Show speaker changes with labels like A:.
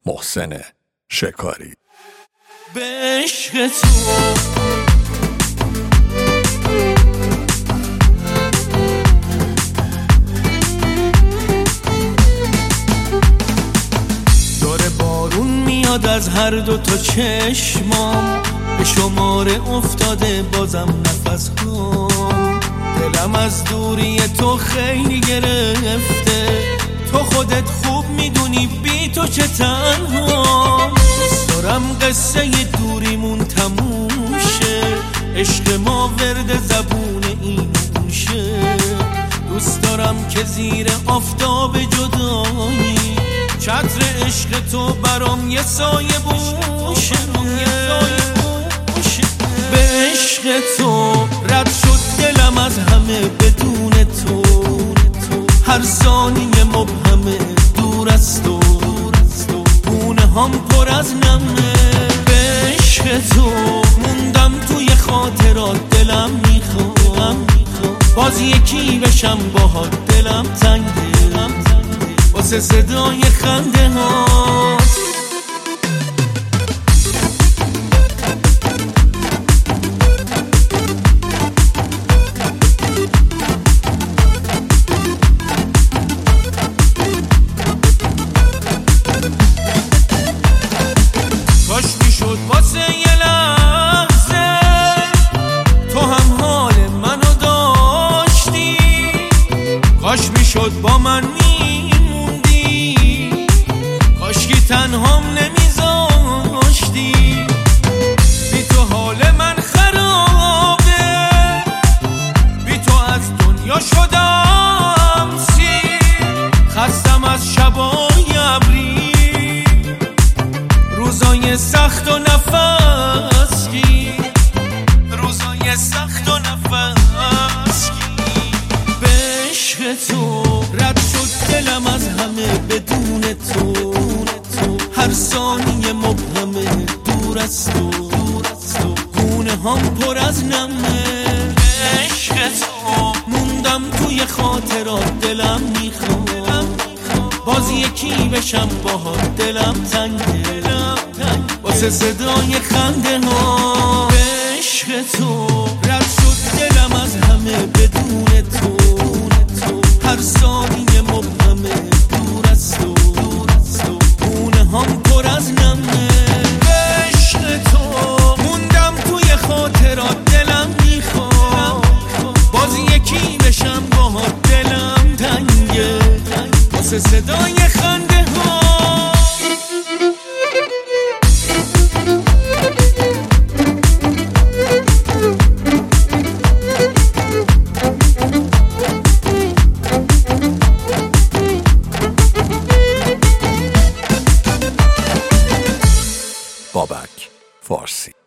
A: محسن شکاری.
B: به عشق تو داره بارون میاد از هر دو تا چشمام، به شماره افتاده بازم نفس کن. دلم از دوری تو خیلی گرفته، تو خودت خوب میدونی بی تو چه تنها. دوست دارم قصه دوریمون تموم شه، عشق ما ورد زبون این شه. دوست دارم که زیر آفتاب جدایی چتر عشق تو برام یه سایه بوشه. به عشق تو رد شد دلم از همه بدون تو، هر ثانیه مبهمه دور از تو، خونه هم پر از نمه. به عشق تو موندم توی خاطرات، دلم میخوام باز یکی بشم باهات. دلم تنگه واسه صدای خنده هات. کاش میشد واسه یه لحظه تو هم حال منو داشتی، کاش میشد با من میموندی، کاش که تنهام نمیذاشتی. بی تو حال من خرابه، بی تو از دنیا شدم سیر. خستم از شبای ابری، روزای سخت و نفس گیر، روزای سخت و نفس گیر. به عشق تو رد شد دلم از همه بدون تو، هر ثانیه مبهمه دور از تو، خونه هم پر از نمه. به عشق تو موندم توی خاطرات، دلم میخوام باز یکی بشم باهات. دلم تنگه واسه صدای خنده ها. به عشق تو رد شد دلم از همه بدون تو، هر ثانیه مبهمه دور از تو، خونه هم پر از نمه. به عشق تو موندم توی خاطرات، دلم میخواد باز یکی بشم باهات. دلم تنگه واسه صدای خنده ها.
A: بابک فارسی.